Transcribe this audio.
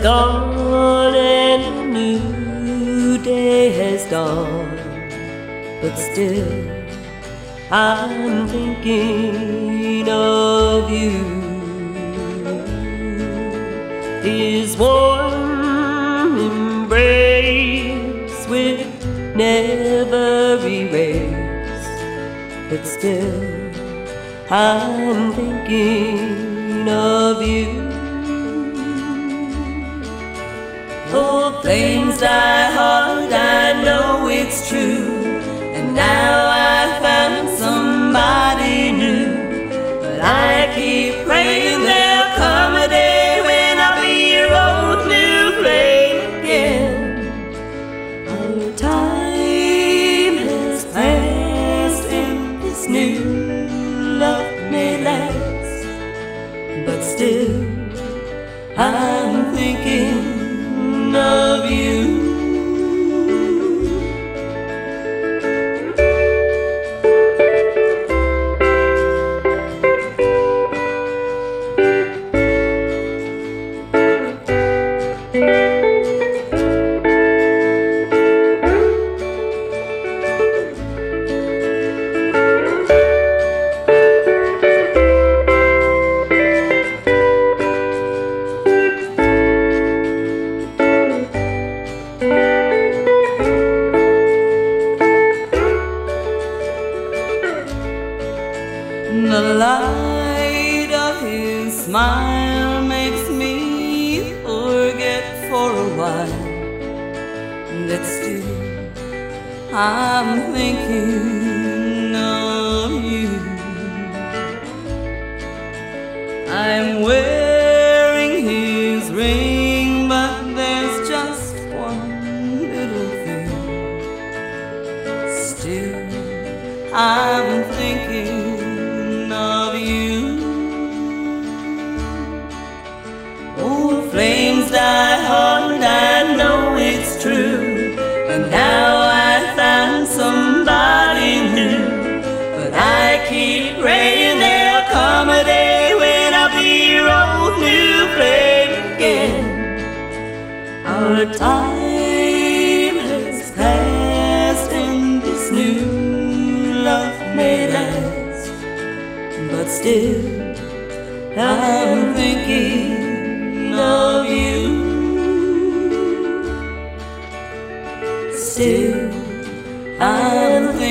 gone and a new day has dawned, but still I'm thinking of you. His warm embrace will never erase, but still I'm thinking of you. Oh, flames die hard, I know it's true, and now I found somebody new. But I keep praying there'll come a day when I'll be your old new flame again. Our time has passed and this new love may last, but still I'm thinking of you. The light of his smile makes me forget for a while that still I'm thinking of you. I'm wearing his ring, but there's just one little thing. Still I'm thinking of you. Oh, flames die hard, I know it's true, and now I found somebody new. But I keep praying there'll come a day when I'll be your old new flame again. Our time has passed and this new love may last, but still I'm thinking of you. Still I'm